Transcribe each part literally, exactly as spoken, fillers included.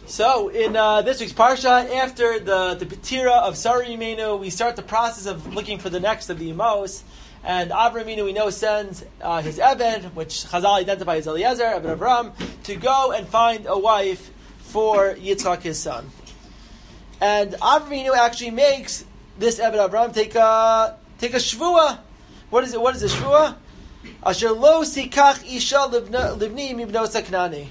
So, in uh, this week's Parsha, after the, the Petira of Sarah Yimenu, we start the process of looking for the next of the Emos. And Avram Yimenu, we know, sends uh, his Eved, which Chazal identifies as Eliezer, Eved Avram, to go and find a wife for Yitzchak, his son. And Avram Yimenu actually makes this Eved Avram take a, take a shvua. What is it? What is a shvua? Asher lo sikach isha livni mibno saknani.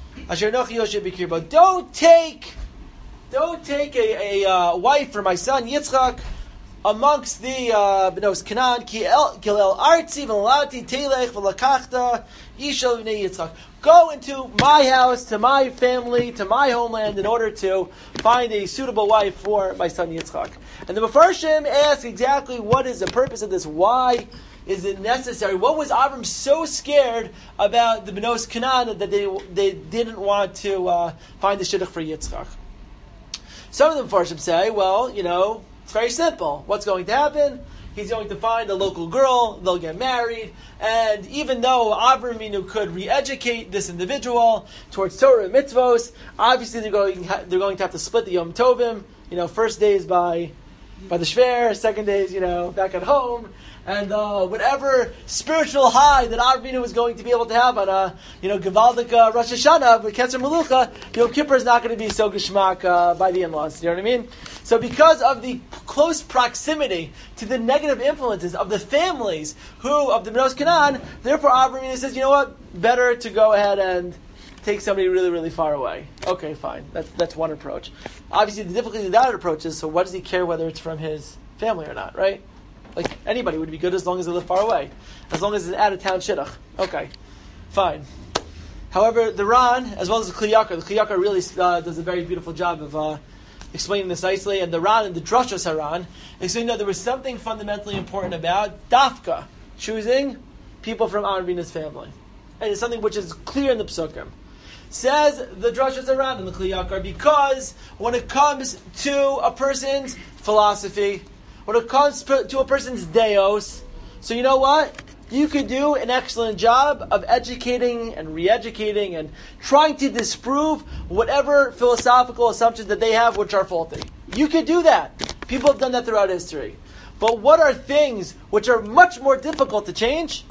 Don't take, don't take a, a uh, wife for my son Yitzchak amongst the uh, Bnos Canaan. Ki el artzi v'lati telech v'lakachta yishal v'nei Yitzchak. Go into my house, to my family, to my homeland, in order to find a suitable wife for my son Yitzchak. And the Mefarshim ask exactly what is the purpose of this. Why is it necessary? What was Avram so scared about the Bnos Canaan that they they didn't want to uh, find the shidduch for Yitzchak? Some of the Mefarshim say, well, you know, it's very simple. What's going to happen? He's going to find a local girl, they'll get married, and even though Avram Avinu could re-educate this individual towards Torah and mitzvos, obviously they're going they're going to have to split the Yom Tovim. You know, first days by by the Shver, second days, you know, back at home. And uh, whatever spiritual high that Avinu was going to be able to have on a, you know, Gevaldik uh, Rosh Hashanah with Ketzer Melucha, Yom Kippur is not going to be so geschmack uh, by the in-laws. You know what I mean? So because of the close proximity to the negative influences of the families who of the Bnos Canaan, therefore Avinu says, you know what? Better to go ahead and take somebody really, really far away. Okay, fine. That's that's one approach. Obviously, the difficulty of that approach is, so what does he care whether it's from his family or not, right? Like, anybody would be good as long as they live far away. As long as it's an out-of-town shidduch. Okay, fine. However, the Ran, as well as the Kli Yakar, the Kli Yakar really uh, does a very beautiful job of uh, explaining this nicely. And the Ran and the Drashos Haran explain, no, there was something fundamentally important about Dafka, choosing people from Avrinu's family. And it's something which is clear in the Psukim. Says the Drashos Haran and the Kli Yakar, because when it comes to a person's philosophy, when it comes to a person's deos, so you know what? You could do an excellent job of educating and re-educating and trying to disprove whatever philosophical assumptions that they have which are faulty. You could do that. People have done that throughout history. But what are things which are much more difficult to change?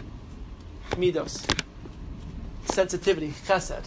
Midos. Sensitivity. Chesed.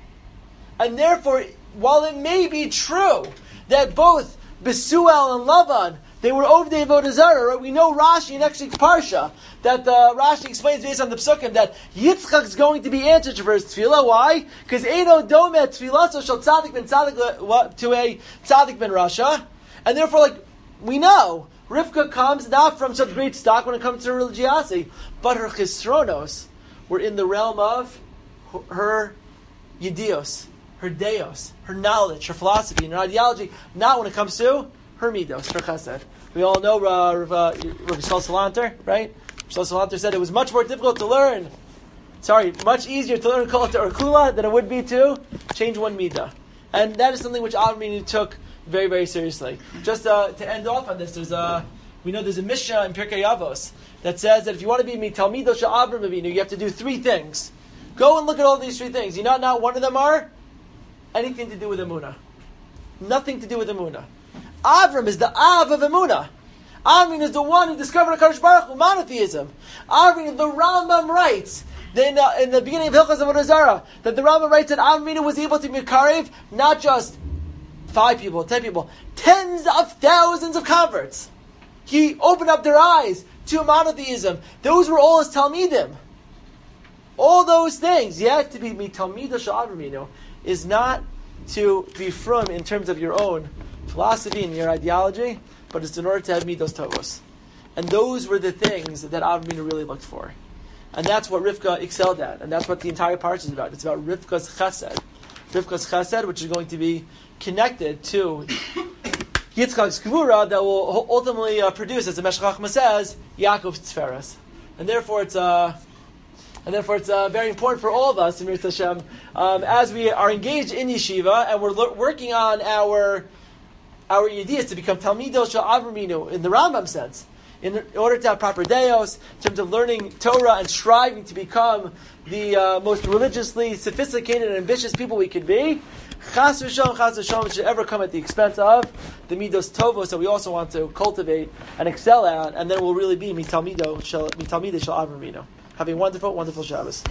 And therefore, while it may be true that both Besuel and Lavan, they were over the Avodah Zarah, right? We know Rashi in next week's Parsha, that uh, Rashi explains based on the Psukim that Yitzchak is going to be answered for his tefillah. Why? Because Eino Domet tefillah, so shall tzaddik ben tzaddik to a tzaddik ben Rasha. And therefore, like, we know, Rivka comes not from such great stock when it comes to religiosity, but her chisronos were in the realm of her yidios, her deos, her knowledge, her philosophy, and her ideology, not when it comes to her midos, her chesed. We all know uh, Rav uh, Yisrael Salanter, right? Yisrael Salanter said it was much more difficult to learn, sorry, much easier to learn Kol or Kula than it would be to change one midah. And that is something which Avram took very, very seriously. Just uh, to end off on this, there's a, we know there's a Mishnah in Pirkei Avos that says that if you want to be Talmido Shel Avram Avinu, you have to do three things. Go and look at all these three things. You know, not one of them are anything to do with Emunah. Nothing to do with Emunah. Avram is the Av of Emunah. Avram is the one who discovered HaKadosh Baruch Hu, monotheism. Avram, the Rambam writes, in, uh, in the beginning of Hilchos Avodah Zarah, that the Rambam writes that Avram was able to mikarev not just five people, ten people, tens of thousands of converts. He opened up their eyes to monotheism. Those were all his Talmidim. All those things, yet to be Talmidah Shel Avram is not to be from in terms of your own philosophy and your ideology, but it's in order to have midos tovos. And those were the things that Avram really looked for. And that's what Rivka excelled at. And that's what the entire parsha is about. It's about Rivka's chesed. Rivka's chesed, which is going to be connected to Yitzchak's gvura that will ultimately uh, produce, as the Meshech Chochmah says, Yaakov's Tzferes. And therefore it's uh, and therefore it's uh, very important for all of us, Emir Tashem, um, as we are engaged in yeshiva and we're lo- working on our our idea is to become Talmido Shel Avram Avinu in the Rambam sense. in order to have proper deos, in terms of learning Torah and striving to become the uh, most religiously sophisticated and ambitious people we could be, chas v'shalom, chas v'shalom, should ever come at the expense of the midos tovos that we also want to cultivate and excel at, and then we'll really be mitalmido shel mitalmidei shel Avram Avinu. Have a wonderful, wonderful Shabbos.